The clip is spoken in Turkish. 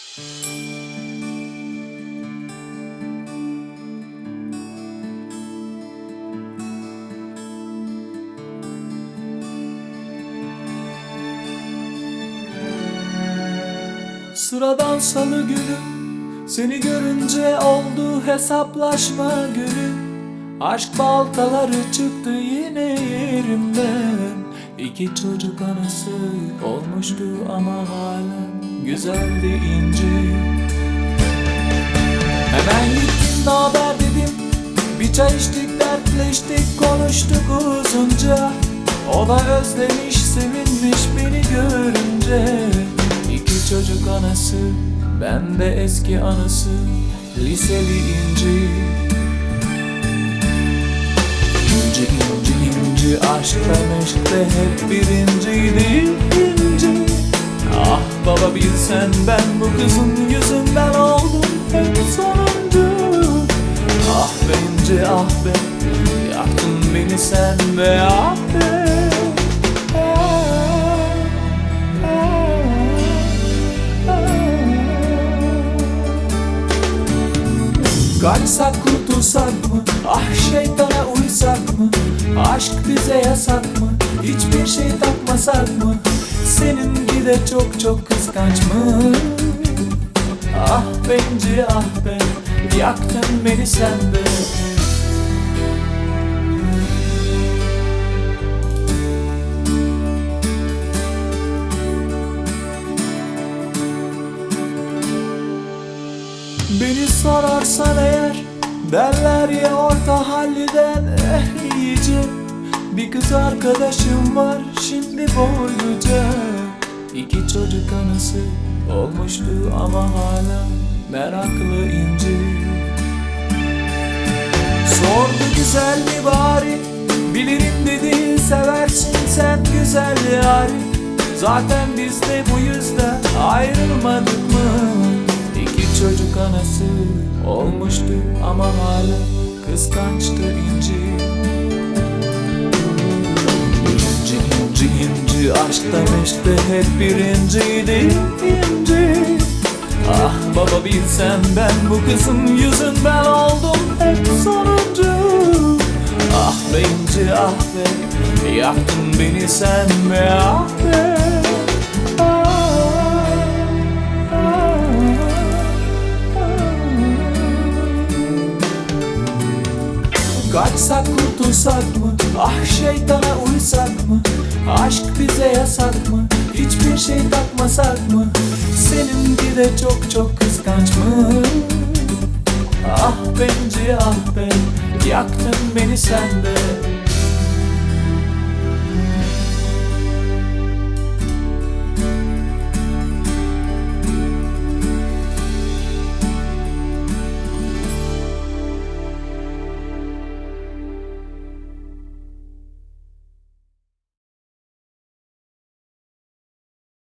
Sıradan salı günü, seni görünce oldu hesaplaşma günü. Aşk baltaları çıktı yine yerimden. İki çocuk anası olmuştu ama hala güzeldi inci. Hemen gittim naber dedim, bir çay içtik, dertleştik, konuştuk uzunca. O da özlemiş, sevinmiş beni görünce. İki çocuk anası, ben de eski anısı, liseli inci. İnci, inci, inci, aşkta meşkte hep birinciydi inci. Ah baba bilsen, ben bu kızın yüzünden oldum hep sonuncu. Ah be inci, ah be, yaktın beni sen be, ah be. Kaçsak kurtulsak mı? Ah şeytana uysak mı? Aşk bize yasak mı? Hiçbir şey takmasak mı? Seninki de çok çok kıskanç mı? Ah benci ah be, yaktın beni sen de. Beni sorarsan eğer, derler ya orta halliden iyice. Bir kız arkadaşım var şimdi boyluca. İki çocuk anası olmuştu ama hala meraklı inci. Sordu güzel mi bari, bilirim dedi, seversin sen güzel yari. Zaten biz de bu yüzden ayrılmadık mı? İki çocuk anası olmuştu ama hala kıskançtı inci. İnci, inci, inci, aşkta meşkte hep birinciydi inci. Ah baba bilsen, ben bu kızın yüzünden oldum hep sonuncu. Ah be inci, ah be, yaktın beni sen be, ah be. Kaçsak kurtulsak mı? Ah şeytana uysak mı? Aşk bize yasak mı? Hiçbir şey takmasak mı? Seninki de çok çok kıskanç mı? Ah benci ah be, yaktın beni sen de.